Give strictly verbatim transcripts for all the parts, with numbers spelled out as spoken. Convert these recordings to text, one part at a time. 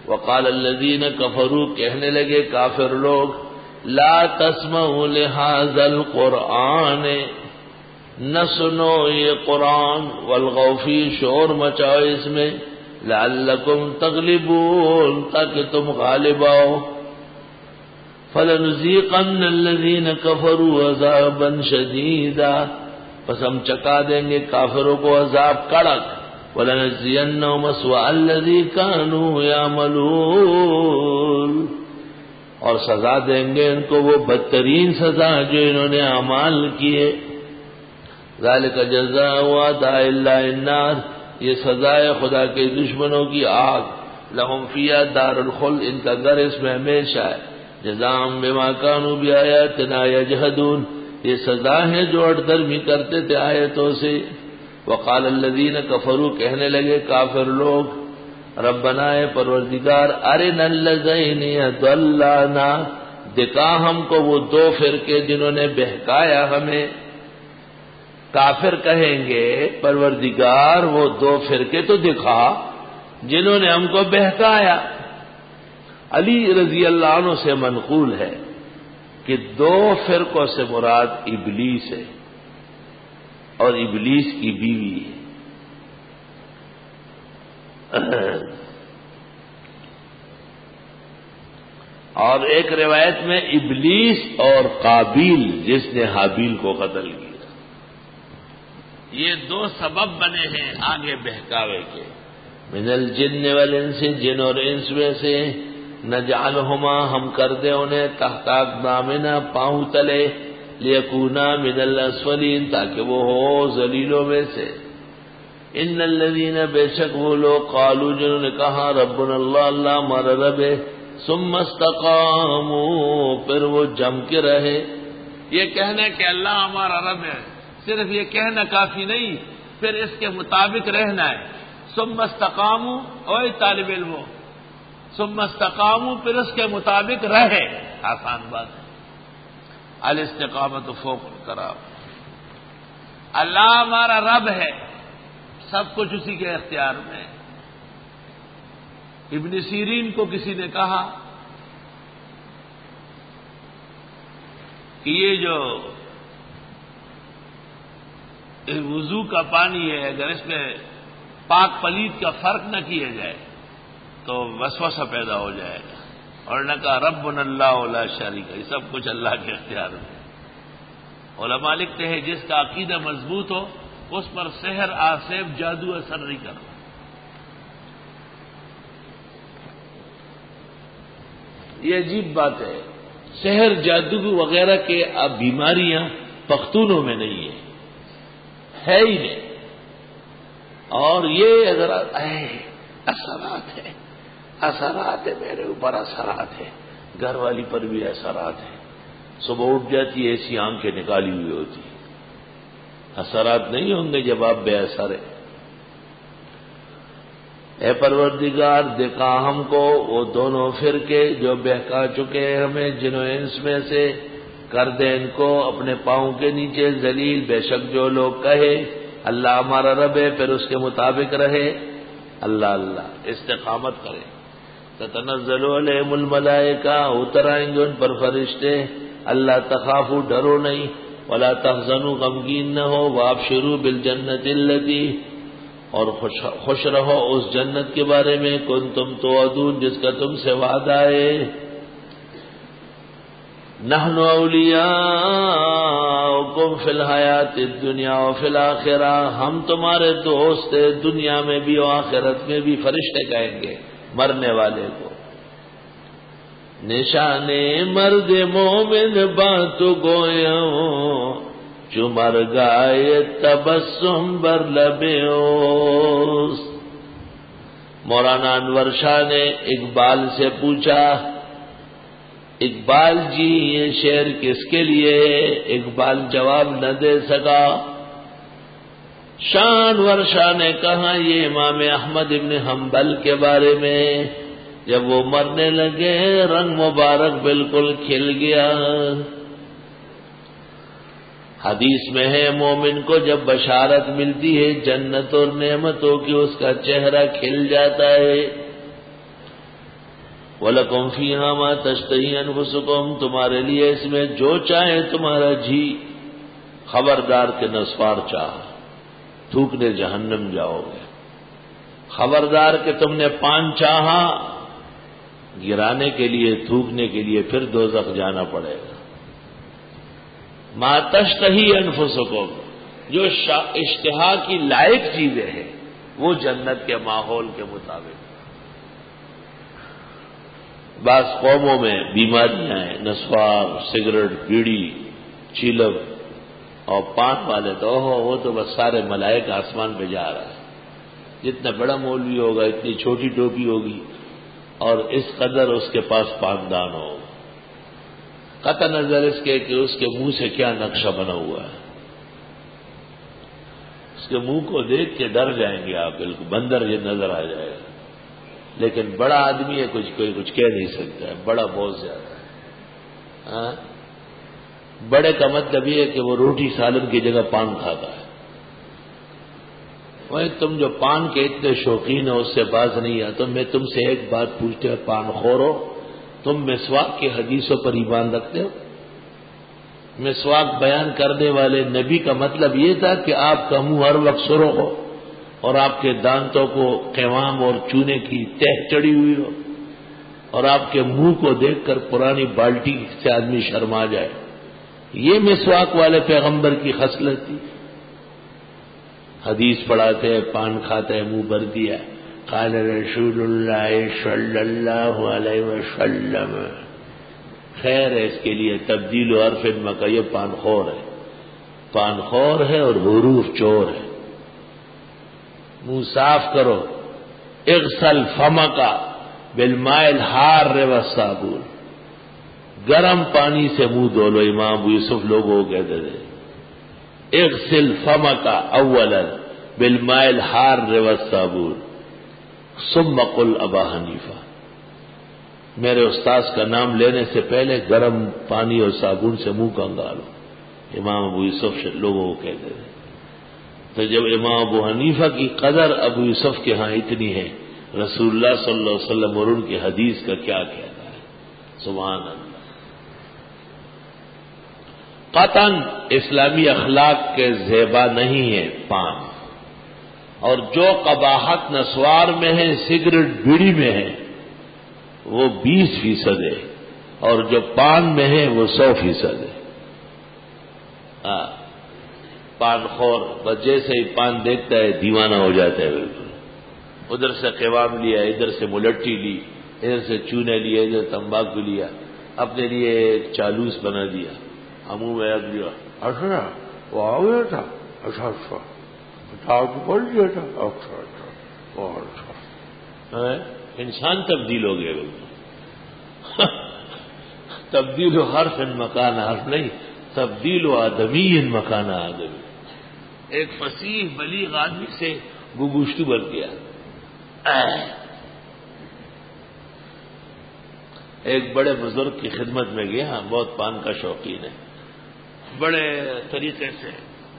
وقال الذین کفروا کہنے لگے کافر لوگ لا تسمعوا لهذا القرآن نہ سنو یہ قرآن والغوا فیہ شور مچاؤ اس میں لعلکم تغلبون تاکہ تم غالب آؤ فلنذیقن الذین کفروا عذابا شدیدا پس ہم چکا دیں گے کافروں کو عذاب کڑک وَلَنَجْزِيَنَّهُمْ أَسْوَأَ الَّذِي كَانُوا يَعْمَلُونَ اور سزا دیں گے ان کو وہ بدترین سزا جو انہوں نے اعمال کیے ذَلِكَ جَزَاءُ أَعْدَاءِ اللَّهِ النَّارِ یہ سزا ہے خدا کے دشمنوں کی آگ لَهُمْ فِيهَا دَارُ الْخُلْدِ ان کا گھر اس میں ہمیشہ ہے جَزَاءً بِمَا كَانُوا بِآيَاتِنَا يَجْحَدُونَ یہ سزا ہے جو اٹدرمی کرتے تھے آیتوں سے وقال الذین کفروا کہنے لگے کافر لوگ ربنا اے پروردگار ارنا اللذین یضلانا دکھا ہم کو وہ دو فرقے جنہوں نے بہکایا ہمیں کافر کہیں گے پروردگار وہ دو فرقے تو دکھا جنہوں نے ہم کو بہکایا علی رضی اللہ عنہ سے منقول ہے کہ دو فرقوں سے مراد ابلیس ہے اور ابلیس کی بیوی ہے اور ایک روایت میں ابلیس اور قابیل جس نے حابیل کو قتل کیا یہ دو سبب بنے ہیں آگے بہکاوے کے من الجن والانس جن اور انس میں سے نجعلہما ہم کر دیں انہیں تحت اقدامنا پاؤں تلے لیکونا من الاسفلین تاکہ وہ ہو ذلیلوں میں سے ان الذین بے شک وہ لوگ قالوا جنہوں نے کہا ربنا اللہ اللہ ہمارا رب ہے ثم استقاموا پھر وہ جم کے رہے یہ کہنے کہ اللہ ہمارا رب ہے صرف یہ کہنا کافی نہیں پھر اس کے مطابق رہنا ہے ثم استقاموا اوے طالب علموں ثم استقاموا پھر اس کے مطابق رہے آسان بات ہے الاستقامت فوق القرار اللہ ہمارا رب ہے سب کچھ اسی کے اختیار میں ابن سیرین کو کسی نے کہا کہ یہ جو وضو کا پانی ہے اگر اس میں پاک پلید کا فرق نہ کیا جائے تو وسوسہ پیدا ہو جائے گا اور نہ کہا ربنا اللہ لا شریک ہے سب کچھ اللہ کے اختیار میں علماء لکھتے ہیں جس کا عقیدہ مضبوط ہو اس پر سحر آسیب جادو اثر نہیں کرتا یہ عجیب بات ہے سحر جادو وغیرہ کے اب بیماریاں پختونوں میں نہیں ہیں ہے ہی نہیں اور یہ اگر اثرات ہے اثرات ہے میرے اوپر اثرات ہے گھر والی پر بھی اثرات ہے صبح اٹھ جاتی ہے ایسی آنکھیں نکالی ہوئی ہوتی اثرات نہیں ہوں گے جب آپ بے اثر ہے اے پروردگار دکھا ہم کو وہ دونوں فرقے جو بہکا چکے ہیں ہمیں جنہوں انس میں سے کر دے ان کو اپنے پاؤں کے نیچے ذلیل بے شک جو لوگ کہے اللہ ہمارا رب ہے پھر اس کے مطابق رہے اللہ اللہ استقامت کرے تتنزل علیہم الملائکہ اتر آئیں گے ان پر فرشتے اللہ تخافوا ڈرو نہیں ولا تحزنوا غمگین نہ ہو وابشروا بالجنت التی اور خوش, خوش رہو اس جنت کے بارے میں کنتم توعدون جس کا تم سے وعدہ ہے نحن اولیاؤکم فی الحیات الدنیا وفی الآخرہ ہم تمہارے دوست ہیں دنیا میں بھی اور آخرت میں بھی فرشتے کہیں گے مرنے والے کو نشان مرد مومن بات گویوں چمر گائے تبسم بر لبیوس مولانا انور شاہ نے اقبال سے پوچھا اقبال جی یہ شعر کس کے لیے اقبال جواب نہ دے سکا شاہ انور شاہ نے کہا یہ امام احمد ابن حنبل کے بارے میں جب وہ مرنے لگے رنگ مبارک بالکل کھل گیا حدیث میں ہے مومن کو جب بشارت ملتی ہے جنت اور نعمتوں کی اس کا چہرہ کھل جاتا ہے وَلَكُمْ فِيهَا مَا تَشْتَهِي أَنفُسُكُمْ، تمہارے لیے اس میں جو چاہے تمہارا جی. خبردار کے نسوار چاہا تھوکنے جہنم جاؤ گے. خبردار کہ تم نے پان چاہا گرانے کے لیے تھوکنے کے لیے پھر دوزخ جانا پڑے گا. ما تشتہی انفسکم، جو اشتہا کی لائق چیزیں ہیں وہ جنت کے ماحول کے مطابق. بعض قوموں میں بیماریاں ہیں، نسوار، سگریٹ، بیڑی، چیلم اور پان والے تو ہو وہ تو بس سارے ملائکہ آسمان پہ جا رہا ہے. جتنا بڑا مولوی ہوگا اتنی چھوٹی ٹوپی ہوگی اور اس قدر اس کے پاس پاندان ہوگا، قطع نظر اس کے کہ اس کے منہ سے کیا نقشہ بنا ہوا ہے. اس کے منہ کو دیکھ کے ڈر جائیں گے آپ، بالکل بندر یہ نظر آ جائے گا. لیکن بڑا آدمی ہے، کچھ کوئی کچھ کہہ نہیں سکتا ہے، بڑا بہت زیادہ ہے. ہاں بڑے کا مطلب یہ ہے کہ وہ روٹی سالن کی جگہ پان کھاتا ہے. وہ تم جو پان کے اتنے شوقین ہو اس سے باز نہیں آ. تو میں تم سے ایک بات پوچھتے ہو، پان خور ہو، تم مسواک کی حدیثوں پر ایمان رکھتے ہو؟ مسواک بیان کرنے والے نبی کا مطلب یہ تھا کہ آپ کا منہ ہر وقت سرخ ہو اور آپ کے دانتوں کو قوام اور چونے کی تہ چڑی ہوئی ہو اور آپ کے منہ کو دیکھ کر پرانی بالٹی سے آدمی شرما جائے. یہ مسواک والے پیغمبر کی خصلت تھی. حدیث پڑھاتے ہیں، پان کھاتے ہیں، منہ بھر دیا. قال رسول اللہ صلی اللہ علیہ وسلم. خیر ہے اس کے لیے تبدیل و عرف مکہ، یہ پان خور ہے، پان خور ہے اور حروف چور ہے. منہ صاف کرو. اغسل فمک بالماء الحار والصابون، گرم پانی سے منہ دھو لو. امام ابو یوسف لوگوں کو کہتے تھے اغسل فمک اولا بالماء الحار والصابون ثم قل ابا حنیفہ. میرے استاذ کا نام لینے سے پہلے گرم پانی اور صابن سے منہ کنگالو. امام ابو یوسف لوگوں کو کہتے تھے. تو جب امام ابو حنیفہ کی قدر ابو یوسف کے ہاں اتنی ہے، رسول اللہ صلی اللہ علیہ وسلم اور ان کی حدیث کا کیا کہتا ہے. سبحان اللہ. قطعاً اسلامی اخلاق کے زیبا نہیں ہے پان، اور جو قباحت نسوار میں ہے، سگریٹ بیڑی میں ہے، وہ بیس فیصد ہے، اور جو پان میں ہے وہ سو فیصد ہے. ہاں پان خور بس جیسے ہی پان دیکھتا ہے دیوانہ ہو جاتا ہے. بالکل ادھر سے قوام لیا، ادھر سے ملٹی لی، ادھر سے چونے لیے، ادھر تمباکو لیا، اپنے لیے ایک چالوس بنا دیا. ہموں میں رکھ دیا. اچھا وہ آ گیا تھا، اچھا اچھا اچھا پڑھ لیا تھا، اچھا اچھا بہت اچھا. انسان تبدیل ہو گیا. بالکل تبدیل و حرف ان مکان حرف نہیں، تبدیل و آدمی ان مکان آدمی. ایک فصیح بلیغ آدمی سے گگوشتو بن گیا. ایک بڑے بزرگ کی خدمت میں گیا، بہت پان کا شوقین ہے. بڑے طریقے سے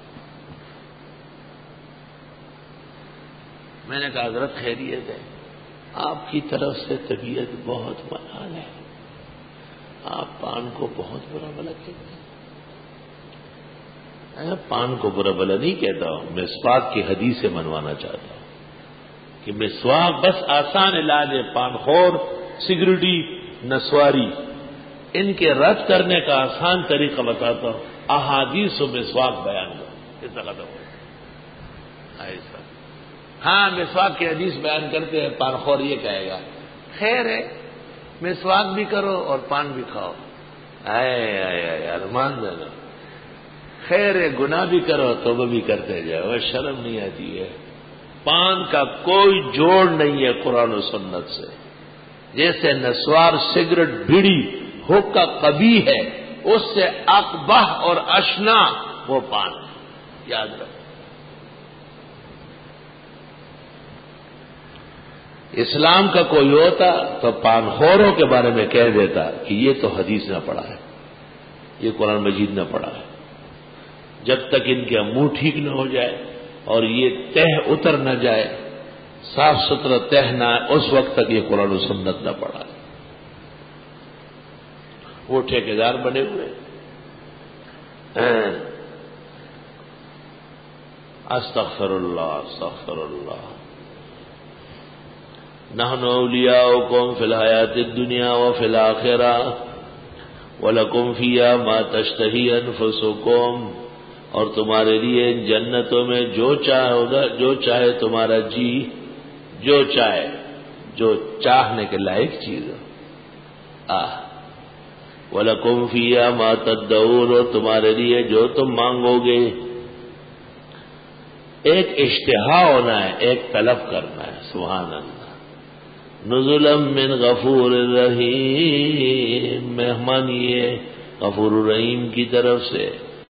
میں نے کہا حضرت خیریت ہے، آپ کی طرف سے طبیعت بہت ملال ہے، آپ پان کو بہت برا بلا کہتے ہیں. پان کو برا بلا نہیں کہتا ہوں، مسواک کی حدیث سے منوانا چاہتا ہوں کہ مسواک بس آسان علاج ہے. پان خور، سگریٹی، نسواری، ان کے رد کرنے کا آسان طریقہ بتاتا ہوں. احادیث و مسواک بیان کرو، اس طرح ہو ایسا. ہاں مسواک کی حدیث بیان کرتے ہیں، پان خور یہ کہے گا خیر ہے مسواک بھی کرو اور پان بھی کھاؤ. آئے آئے آئے ارمان دینا. خیر ہے گناہ بھی کرو توبہ بھی کرتے جاؤ. وہ شرم نہیں آتی ہے. پان کا کوئی جوڑ نہیں ہے قرآن و سنت سے. جیسے نسوار، سگریٹ، بیڑی حکا قبیح ہے، اس سے اقبح اور اشنا وہ پان ہے. یاد رکھو. اسلام کا کوئی ہوتا تو پان خوروں کے بارے میں کہہ دیتا کہ یہ تو حدیث نہ پڑھا ہے، یہ قرآن مجید نہ پڑھا ہے. جب تک ان کے منہ ٹھیک نہ ہو جائے اور یہ تہ اتر نہ جائے، صاف ستھرا تہ نہ، اس وقت تک یہ قرآن و سنت نہ پڑھا ہے. وہ ٹھیکیدار بنے ہوئے. استغفر اللہ استغفر اللہ. نحن اولیاؤکم فی الحیات الدنیا وفی الآخرہ وَلَكُمْ فِيهَا مَا تَشْتَهِي أَنفُسُكُمْ، اور تمہارے لیے ان جنتوں میں جو چاہے ہوگا، جو چاہے تمہارا جی، جو چاہے، جو چاہنے کے لائق چیز ہو. آہ وَلَكُمْ فِيهَا مَا تَدَّعُونَ، اور تمہارے لیے جو تم مانگو گے. ایک اشتہا ہونا ہے، ایک طلب کرنا ہے. سبحان اللہ. نزلا من غفور الرحیم، مہمان یہ غفور الرحیم کی طرف سے.